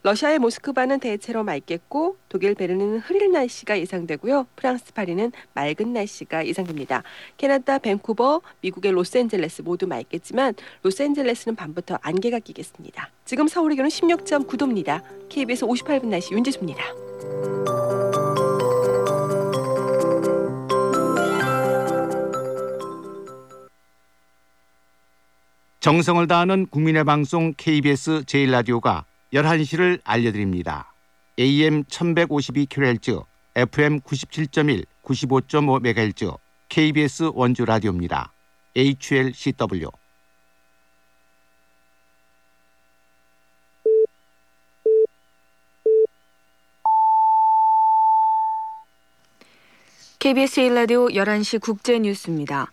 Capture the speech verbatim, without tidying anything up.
러시아의 모스크바는 대체로 맑겠고 독일 베르린은 흐릴 날씨가 예상되고요. 프랑스 파리는 맑은 날씨가 예상됩니다. 캐나다 밴쿠버, 미국의 로스앤젤레스 모두 맑겠지만 로스앤젤레스는 밤부터 안개가 끼겠습니다. 지금 서울의 기온은 십육 점 구 도입니다. 케이비에스 오십팔 분 날씨 윤지수입니다. 정성을 다하는 국민의 방송 케이비에스 제일 라디오가 열한 시를 알려드립니다. 에이엠 천백오십이 킬로헤르츠, 에프엠 구십칠 점 일, 구십오 점 오 메가헤르츠 케이비에스 원주 라디오입니다. 에이치엘씨더블유. 케이비에스 제일 라디오 열한 시 국제 뉴스입니다.